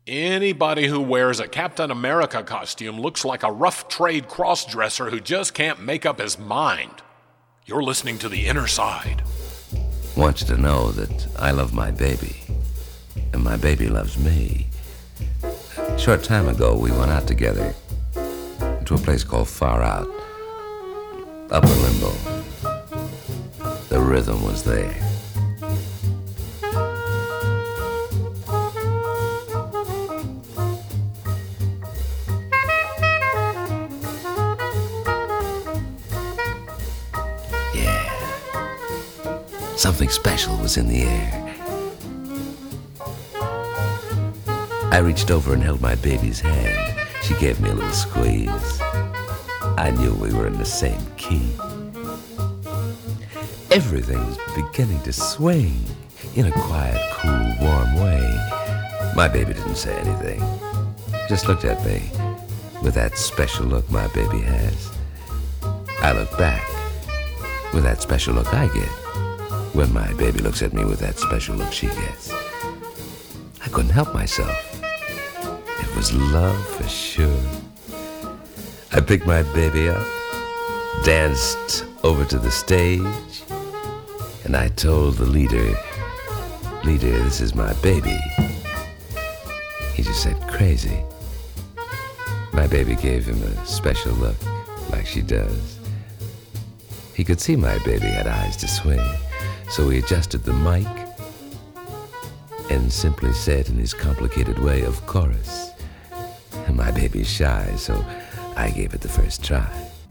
Anybody who wears a Captain America costume looks like a rough trade cross-dresser who just can't make up his mind. You're listening to The Inner Side. I want you to know that I love my baby, and my baby loves me. A short time ago, we went out together to a place called Far Out, Upper Limbo. The rhythm was there. Something special was in the air. I reached over and held my baby's hand. She gave me a little squeeze. I knew we were in the same key. Everything was beginning to swing in a quiet, cool, warm way. My baby didn't say anything. Just looked at me with that special look my baby has. I looked back with that special look I get when my baby looks at me with that special look she gets. I couldn't help myself. It was love for sure. I picked my baby up, danced over to the stage, and I told the leader, this is my baby. He just said, crazy. My baby gave him a special look, like she does. He could see my baby had eyes to swing. So he adjusted the mic and simply said in his complicated way, of course. And my baby's shy, so I gave it the first try.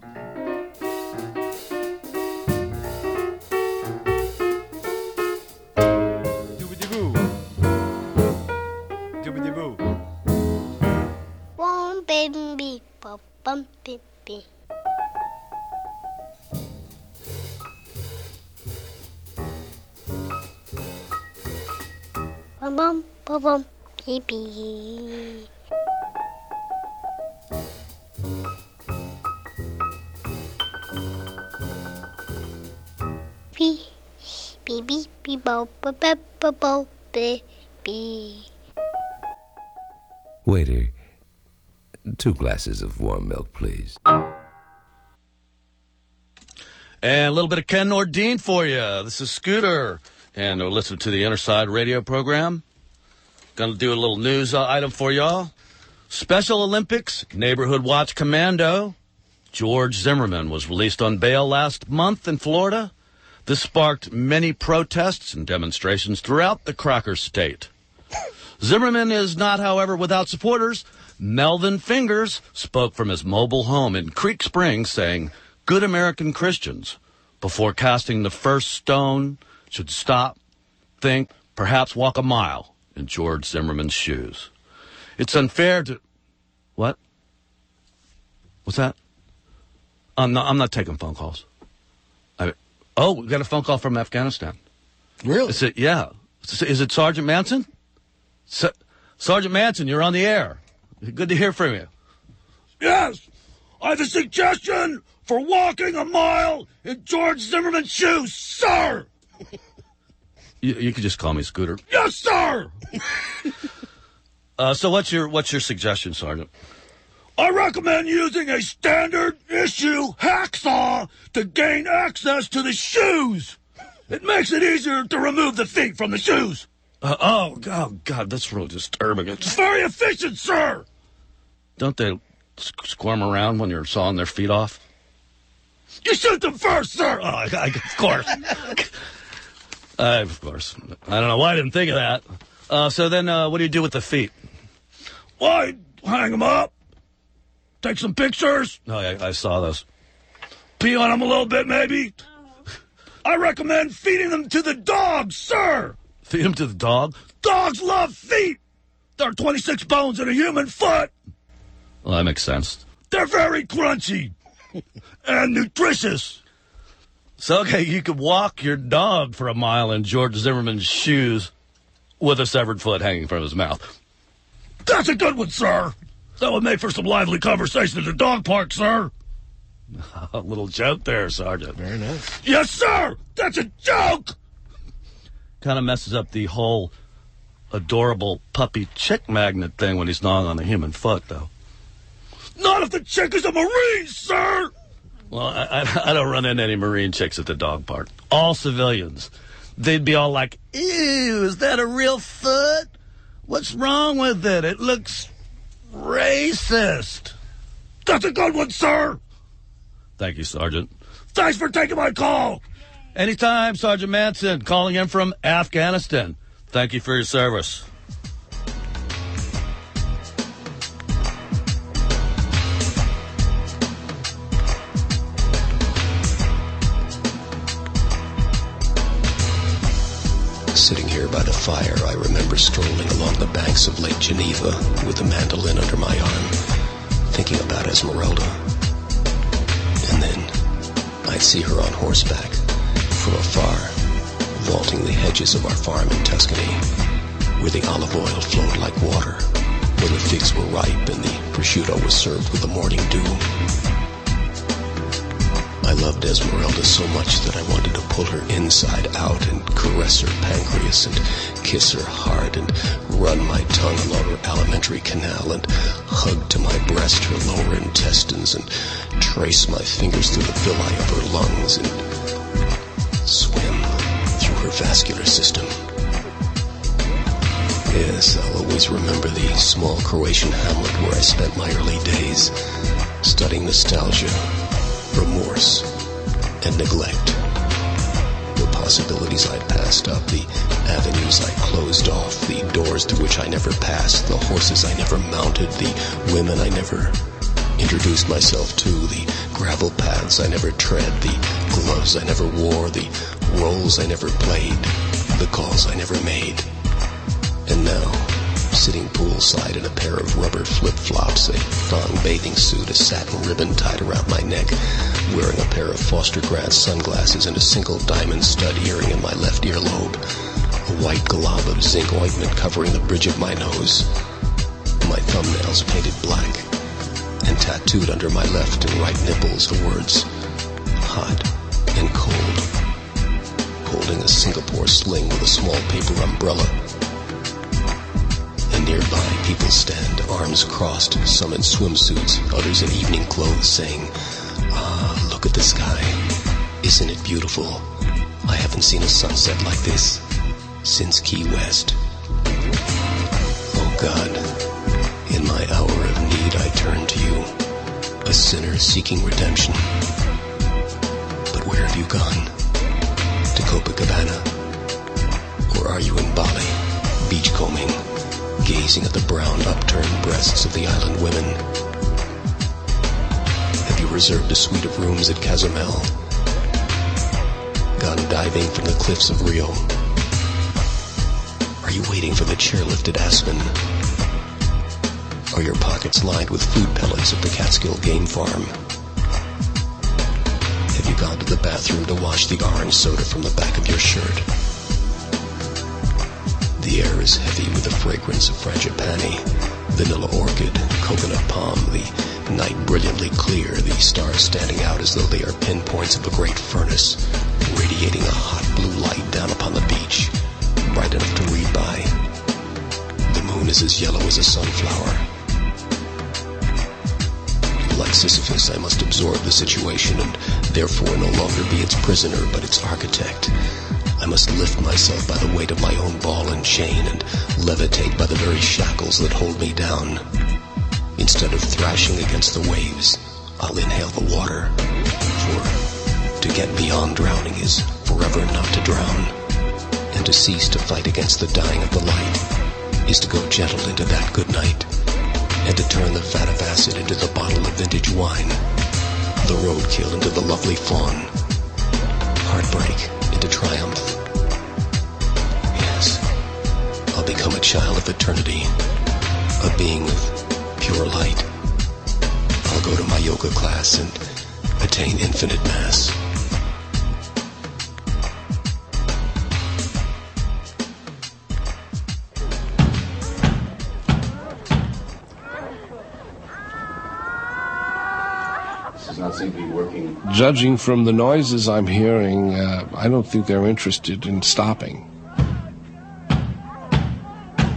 Doobity-boo. Doobity-boo. One baby, bum baby. Bum bum baby. Baby, bo baby. Waiter, 2 glasses of warm milk, please. And a little bit of Ken Nordine for you. This is Scooter. And we'll listen to the Inner Side radio program. Going to do a little news item for y'all. Special Olympics Neighborhood Watch Commando George Zimmerman was released on bail last month in Florida. This sparked many protests and demonstrations throughout the Cracker State. Zimmerman is not, however, without supporters. Melvin Fingers spoke from his mobile home in Creek Springs saying, "Good American Christians, before casting the first stone, should stop, think, perhaps walk a mile in George Zimmerman's shoes. It's unfair to..." What? What's that? I'm not taking phone calls. We got a phone call from Afghanistan. Really? Is it? Yeah. Is it Sergeant Manson? Sergeant Manson, you're on the air. Good to hear from you. Yes, I have a suggestion for walking a mile in George Zimmerman's shoes, sir. You could just call me Scooter. Yes, sir. So what's your suggestion, Sergeant? I recommend using a standard issue hacksaw to gain access to the shoes. It makes it easier to remove the feet from the shoes. Oh, God, that's real disturbing. It's very efficient, sir. Don't they squirm around when you're sawing their feet off? You shoot them first, sir. Oh, of course. Of course. I don't know why I didn't think of that. So then what do you do with the feet? Why, hang them up. Take some pictures. Oh, yeah, I saw those. Pee on them a little bit, maybe. I recommend feeding them to the dogs, sir. Feed them to the dog? Dogs love feet. There are 26 bones in a human foot. Well, that makes sense. They're very crunchy and nutritious. So, okay, you could walk your dog for a mile in George Zimmerman's shoes with a severed foot hanging from his mouth. That's a good one, sir. That would make for some lively conversation at the dog park, sir. A little joke there, Sergeant. Very nice. Yes, sir. That's a joke. Kind of messes up the whole adorable puppy chick magnet thing when he's gnawing on a human foot, though. Not if the chick is a Marine, sir! Well, I don't run into any Marine chicks at the dog park. All civilians. They'd be all like, ew, is that a real foot? What's wrong with it? It looks racist. That's a good one, sir! Thank you, Sergeant. Thanks for taking my call! Anytime, Sergeant Manson, calling in from Afghanistan. Thank you for your service. Sitting here by the fire, I remember strolling along the banks of Lake Geneva with the mandolin under my arm, thinking about Esmeralda. And then I'd see her on horseback, from afar, vaulting the hedges of our farm in Tuscany, where the olive oil flowed like water, where the figs were ripe and the prosciutto was served with the morning dew. I loved Esmeralda so much that I wanted to pull her inside out and caress her pancreas and kiss her heart and run my tongue along her alimentary canal and hug to my breast her lower intestines and trace my fingers through the villi of her lungs and swim through her vascular system. Yes, I'll always remember the small Croatian hamlet where I spent my early days, studying nostalgia, remorse, and neglect. The possibilities I passed up, the avenues I closed off, the doors to which I never passed, the horses I never mounted, the women I never introduced myself to, the gravel paths I never tread, the gloves I never wore, the roles I never played, the calls I never made. And now, sitting poolside in a pair of rubber flip-flops, a thong bathing suit, a satin ribbon tied around my neck, wearing a pair of Foster Grant sunglasses and a single diamond stud earring in my left earlobe, a white glob of zinc ointment covering the bridge of my nose, my thumbnails painted black, and tattooed under my left and right nipples the words, hot and cold, holding a Singapore sling with a small paper umbrella. And nearby, people stand, arms crossed, some in swimsuits, others in evening clothes, saying, "Ah, look at the sky. Isn't it beautiful? I haven't seen a sunset like this since Key West." Oh God, in my hour of need I turn to you, a sinner seeking redemption. But where have you gone? To Copacabana? Or are you in Bali, beachcombing, gazing at the brown upturned breasts of the island women? Have you reserved a suite of rooms at Cozumel? Gone diving from the cliffs of Rio? Are you waiting for the chairlifted aspen? Are your pockets lined with food pellets at the Catskill Game Farm? Have you gone to the bathroom to wash the orange soda from the back of your shirt? The air is heavy with the fragrance of frangipani, vanilla orchid, coconut palm, the night brilliantly clear, the stars standing out as though they are pinpoints of a great furnace, radiating a hot blue light down upon the beach, bright enough to read by. The moon is as yellow as a sunflower. Like Sisyphus, I must absorb the situation and therefore no longer be its prisoner but its architect. I must lift myself by the weight of my own ball and chain and levitate by the very shackles that hold me down. Instead of thrashing against the waves, I'll inhale the water. For to get beyond drowning is forever not to drown. And to cease to fight against the dying of the light is to go gentle into that good night, and to turn the vat of acid into the bottle of vintage wine, the roadkill into the lovely fawn, heartbreak into triumph. Yes, I'll become a child of eternity, a being of pure light. I'll go to my yoga class and attain infinite mass. Judging from the noises I'm hearing, I don't think they're interested in stopping.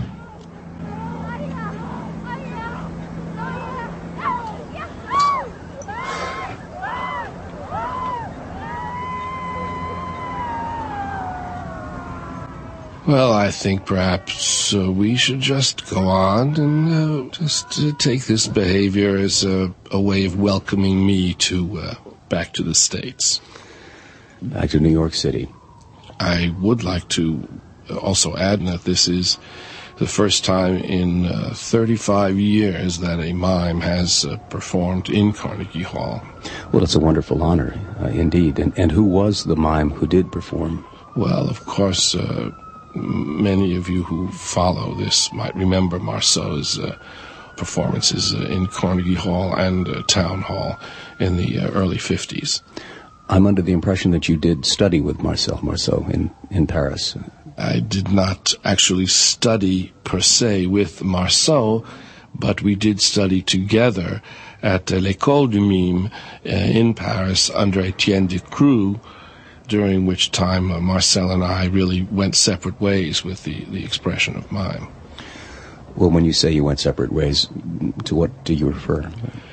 Well, I think perhaps we should just go on and take this behavior as a way of welcoming me back to the States. Back to New York City. I would like to also add that this is the first time in 35 years that a mime has performed in Carnegie Hall. Well, it's a wonderful honor, indeed. And who was the mime who did perform? Well, of course, many of you who follow this might remember Marceau's performances in Carnegie Hall and Town Hall in the early 50s. I'm under the impression that you did study with Marcel Marceau in Paris. I did not actually study per se with Marceau, but we did study together at l'École du Mime in Paris under Etienne Decroux, during which time Marcel and I really went separate ways with the expression of mime. Well, when you say you went separate ways, to what do you refer?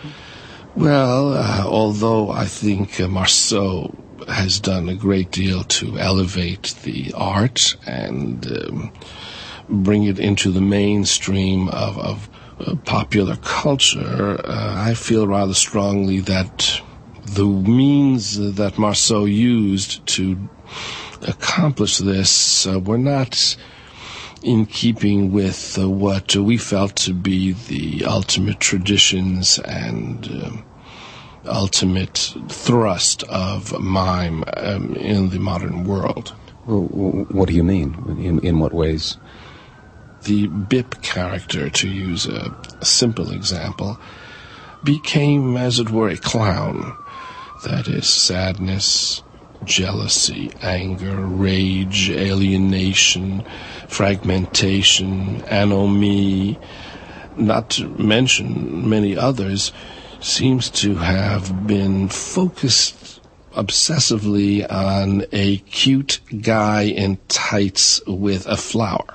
Well, although I think Marceau has done a great deal to elevate the art and bring it into the mainstream of popular culture, I feel rather strongly that the means that Marceau used to accomplish this were not in keeping with what we felt to be the ultimate traditions and ultimate thrust of mime in the modern world. Well, what do you mean? In what ways? The Bip character, to use a simple example, became, as it were, a clown. That is, sadness, jealousy, anger, rage, alienation, fragmentation, anomie, not to mention many others, seems to have been focused obsessively on a cute guy in tights with a flower.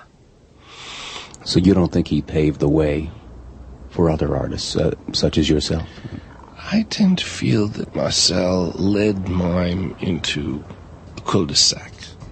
So you don't think he paved the way for other artists, such as yourself? I tend to feel that Marcel led mime into a cul-de-sac,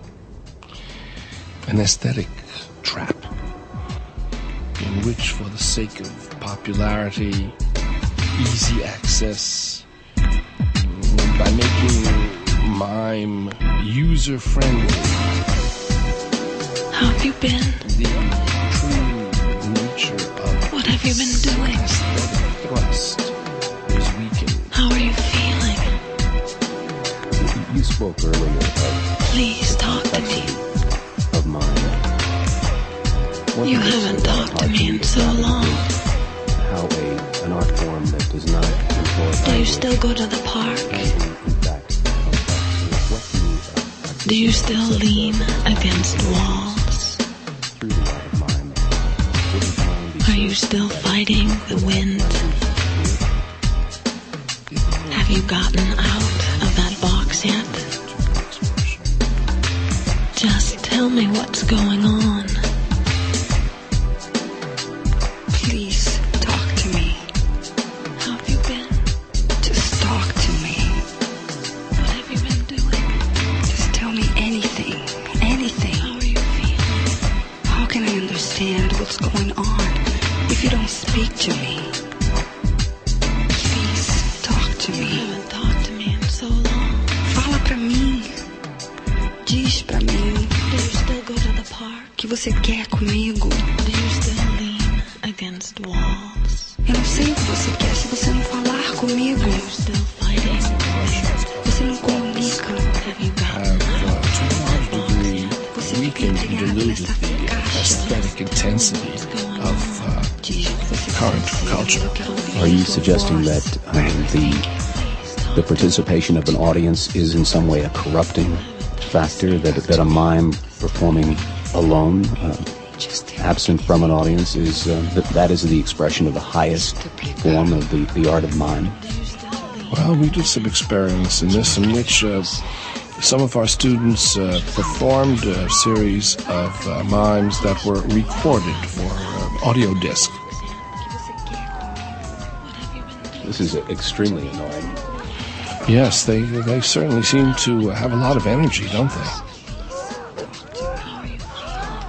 an aesthetic trap, in which, for the sake of popularity, easy access, by making mime user-friendly, how have you been? The true nature of what have you been doing? Aesthetic thrust is weakened. How are you feeling? You spoke earlier of... Please talk to me. ...of mine. You haven't talked to me in so long. How an art form that does not employ... Do you still go to the park? Do you still lean against walls? Are you still fighting the wind? Have you gotten out of that box yet? Just tell me what's going on. Please talk to me. How have you been? Just talk to me. What have you been doing? Just tell me anything. Anything. How are you feeling? How can I understand what's going on if you don't speak to me? Please talk to me. You haven't talked to me in so long. Fala pra mim. Diz pra mim. Do you still go to the park? Que você quer comigo? Do you still lean against walls? Eu não sei o que você quer se você não falar comigo. Are you still fighting? Você não comunica. Have you gotten weakened and diluted the aesthetic intensity of current culture. Are you suggesting that the participation of an audience is in some way a corrupting factor, that a mime performing alone, absent from an audience, is that is the expression of the highest form of the art of mime? Well, we did some experiments in this, in which some of our students performed a series of mimes that were recorded for audio disc. This is extremely annoying. Yes, they certainly seem to have a lot of energy, don't they?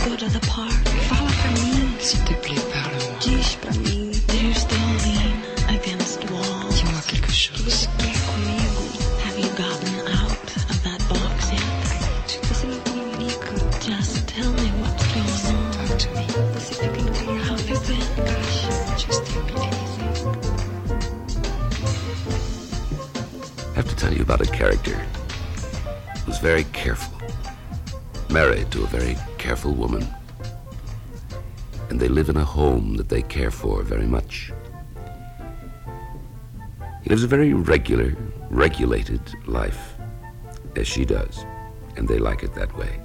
go to the park. Fala pra mim. S'il te plaît, parle-moi. Diz pra mim. Do you still lean against walls? Dis-moi quelque chose. Você quer comigo? Have you gotten out of that box yet? Você me comunica. Just tell me what's going on. Talk to me. Você fica no meu. How have you been? Gosh. Just tell me anything. I have to tell you about a character who was very careful, married to a very careful woman, and they live in a home that they care for very much. He lives a very regular, regulated life, as she does, and they like it that way.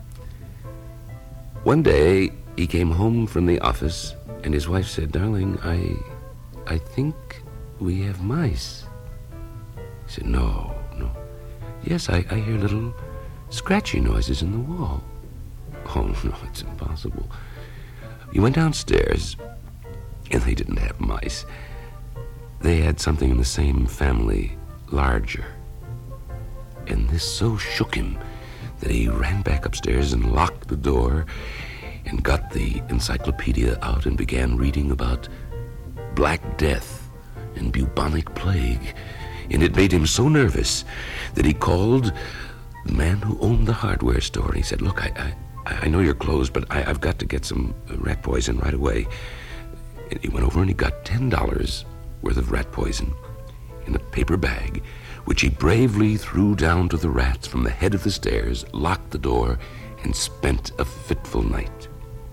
One day, he came home from the office, and his wife said, "Darling, I think we have mice." He said, No. Yes, I hear little scratchy noises in the wall. Oh, no, it's impossible. He went downstairs, and they didn't have mice. They had something in the same family, larger. And this so shook him that he ran back upstairs and locked the door and got the encyclopedia out and began reading about Black Death and bubonic plague. And it made him so nervous that he called the man who owned the hardware store. And he said, "Look, I know you're closed, but I've got to get some rat poison right away." And he went over and he got $10 worth of rat poison in a paper bag, which he bravely threw down to the rats from the head of the stairs, locked the door, and spent a fitful night.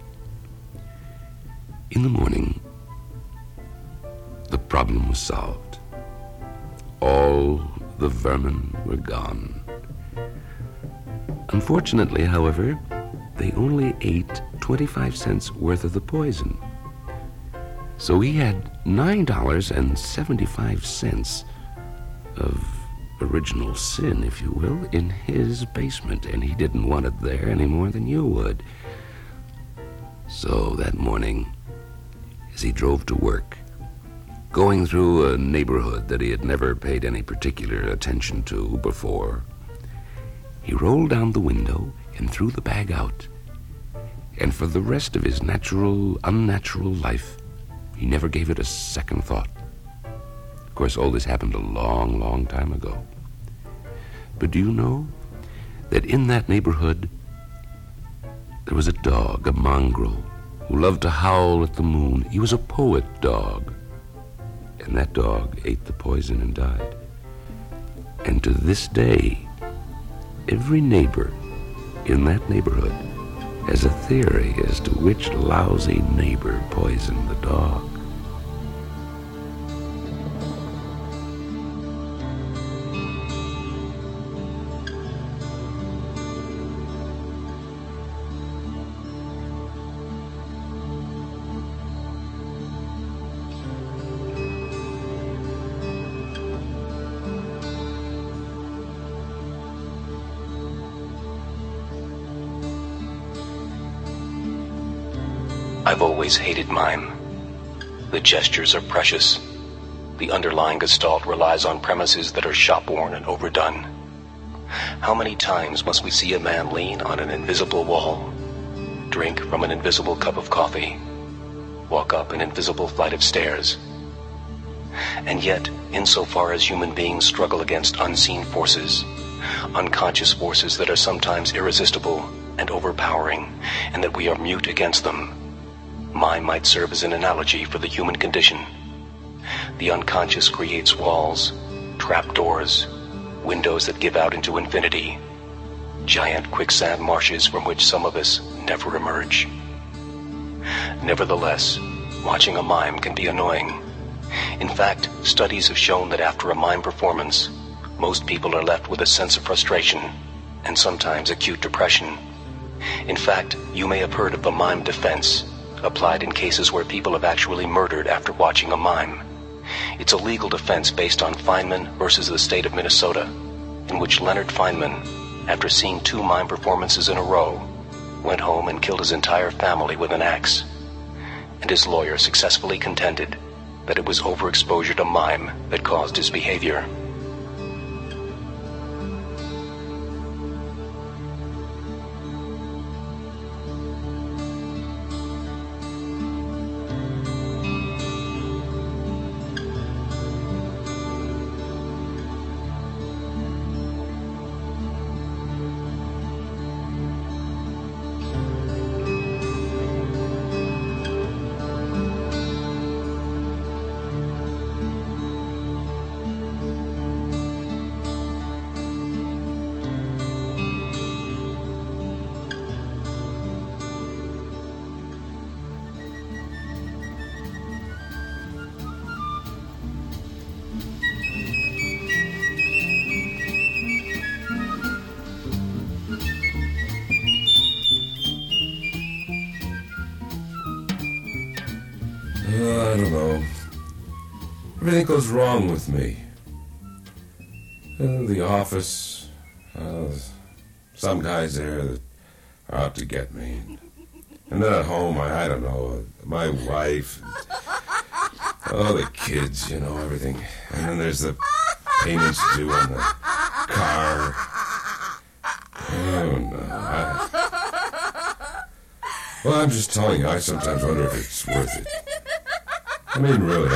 In the morning, the problem was solved. All the vermin were gone. Unfortunately, however, they only ate 25 cents worth of the poison. So he had $9.75 of original sin, if you will, in his basement, and he didn't want it there any more than you would. So that morning, as he drove to work, going through a neighborhood that he had never paid any particular attention to before, he rolled down the window and threw the bag out. And for the rest of his natural, unnatural life, he never gave it a second thought. Of course, all this happened a long, long time ago. But do you know that in that neighborhood, there was a dog, a mongrel, who loved to howl at the moon. He was a poet dog. And that dog ate the poison and died. And to this day, every neighbor in that neighborhood has a theory as to which lousy neighbor poisoned the dog. I've always hated mime. The gestures are precious. The underlying gestalt relies on premises that are shop-worn and overdone. How many times must we see a man lean on an invisible wall, drink from an invisible cup of coffee, walk up an invisible flight of stairs? And yet, insofar as human beings struggle against unseen forces, unconscious forces that are sometimes irresistible and overpowering, and that we are mute against them, mime might serve as an analogy for the human condition. The unconscious creates walls, trapdoors, windows that give out into infinity, giant quicksand marshes from which some of us never emerge. Nevertheless, watching a mime can be annoying. In fact, studies have shown that after a mime performance, most people are left with a sense of frustration and sometimes acute depression. In fact, you may have heard of the mime defense, applied in cases where people have actually murdered after watching a mime. It's a legal defense based on Feynman versus the state of Minnesota, in which Leonard Feynman, after seeing 2 mime performances in a row, went home and killed his entire family with an axe. And his lawyer successfully contended that it was overexposure to mime that caused his behavior. don't know. Everything goes wrong with me. In the office, some guys there that are out to get me. And then at home, I don't know, my wife, the kids, everything. And then there's the payments due on the car. Oh, no. Well, I'm just telling you, I sometimes wonder if it's worth it. I mean, really,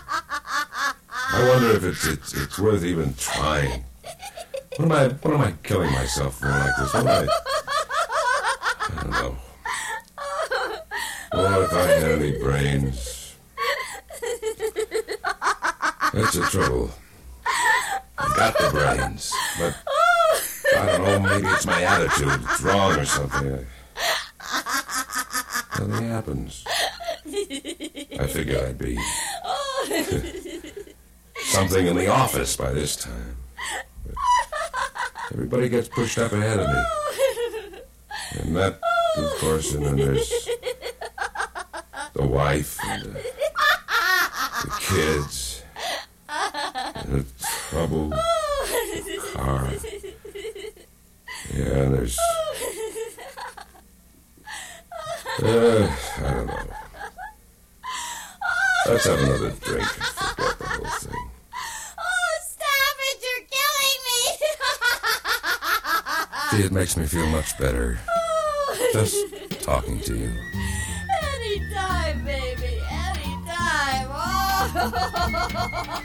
I wonder if it's worth even trying. What am I killing myself for like this? I don't know. Well, if I had any brains. That's the trouble. I've got the brains, but I don't know, maybe it's my attitude. It's wrong or something. Nothing happens. I figured I'd be something in the office by this time. But everybody gets pushed up ahead of me. And that, of course, and then there's the wife and the kids and the trouble, the car. Yeah, and there's... I don't know. Let's have another drink and forget the whole thing. Oh, stop it! You're killing me! See, it makes me feel much better. Just talking to you. Anytime, baby. Anytime. Oh.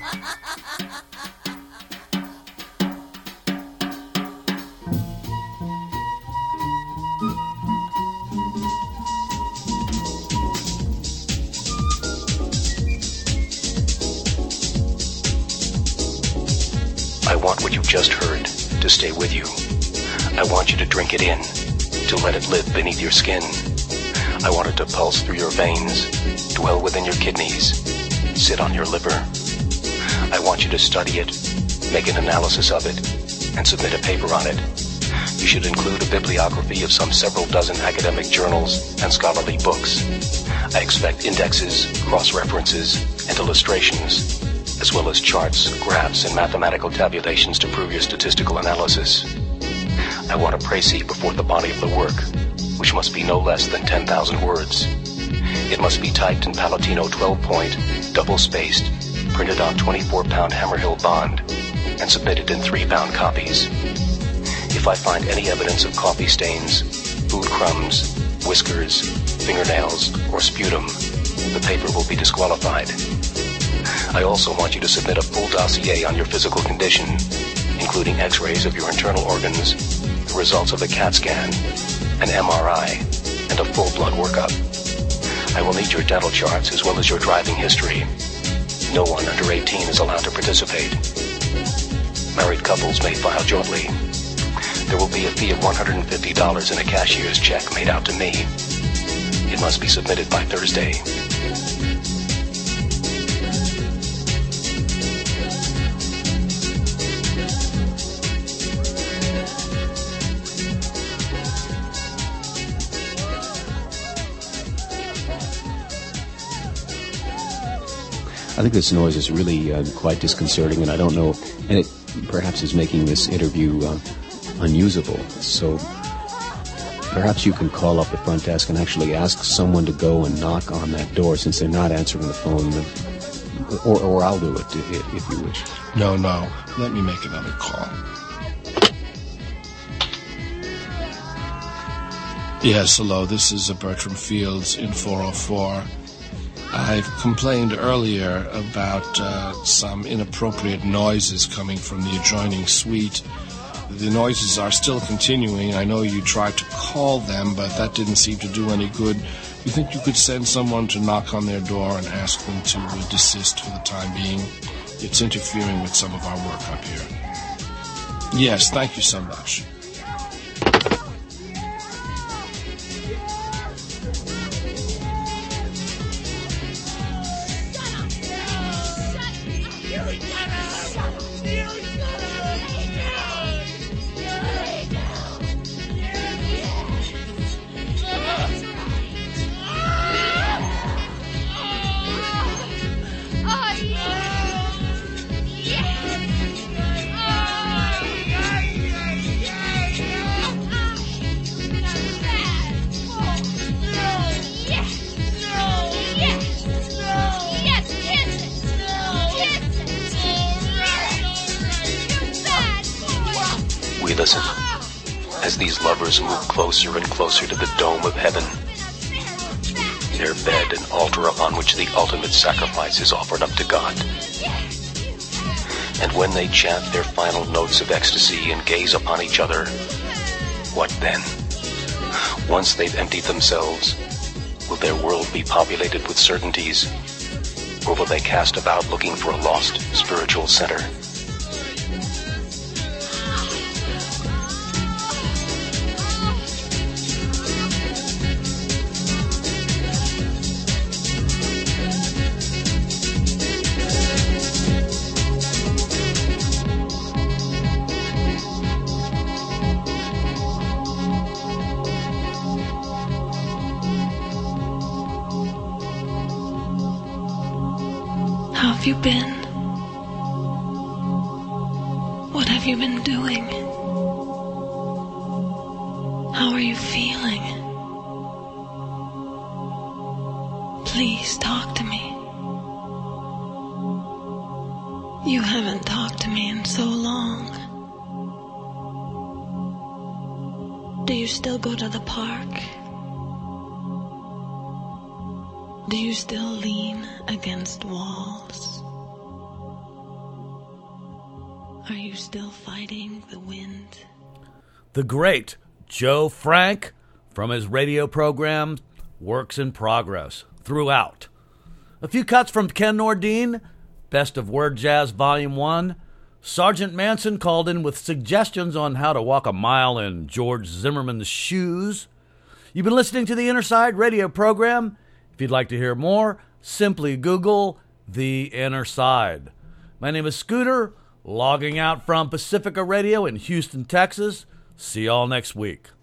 I want what you've just heard to stay with you. I want you to drink it in, to let it live beneath your skin. I want it to pulse through your veins, dwell within your kidneys, sit on your liver. I want you to study it, make an analysis of it, and submit a paper on it. You should include a bibliography of some several dozen academic journals and scholarly books. I expect indexes, cross-references, and illustrations, as well as charts, graphs, and mathematical tabulations to prove your statistical analysis. I want a précis before the body of the work, which must be no less than 10,000 words. It must be typed in Palatino 12-point, double-spaced, printed on 24-pound Hammerhill bond, and submitted in 3-pound copies. If I find any evidence of coffee stains, food crumbs, whiskers, fingernails, or sputum, the paper will be disqualified. I also want you to submit a full dossier on your physical condition, including x-rays of your internal organs, the results of a CAT scan, an MRI, and a full blood workup. I will need your dental charts as well as your driving history. No one under 18 is allowed to participate. Married couples may file jointly. There will be a fee of $150 in a cashier's check made out to me. It must be submitted by Thursday. I think this noise is really quite disconcerting, and I don't know, and it perhaps is making this interview unusable. So perhaps you can call up the front desk and actually ask someone to go and knock on that door, since they're not answering the phone, or I'll do it if you wish. No, let me make another call. Yes, hello, this is Bertram Fields in 404. I've complained earlier about some inappropriate noises coming from the adjoining suite. The noises are still continuing. I know you tried to call them, but that didn't seem to do any good. You think you could send someone to knock on their door and ask them to desist for the time being? It's interfering with some of our work up here. Yes, thank you so much. as these lovers move closer and closer to the dome of heaven, their bed an altar upon which the ultimate sacrifice is offered up to God. And when they chant their final notes of ecstasy and gaze upon each other, what then? Once they've emptied themselves, will their world be populated with certainties, or will they cast about looking for a lost spiritual center? How have you been? What have you been doing? How are you feeling? Please talk to me. You haven't talked to me in so long. Do you still go to the park? Do you still lean against walls? Are you still fighting the wind? The great Joe Frank, from his radio program Works in Progress, throughout. A few cuts from Ken Nordine, Best of Word Jazz Volume 1. Sergeant Manson called in with suggestions on how to walk a mile in George Zimmerman's shoes. You've been listening to the Inner Side radio program. If you'd like to hear more, simply Google The Inner Side. My name is Scooter, logging out from Pacifica Radio in Houston, Texas. See y'all next week.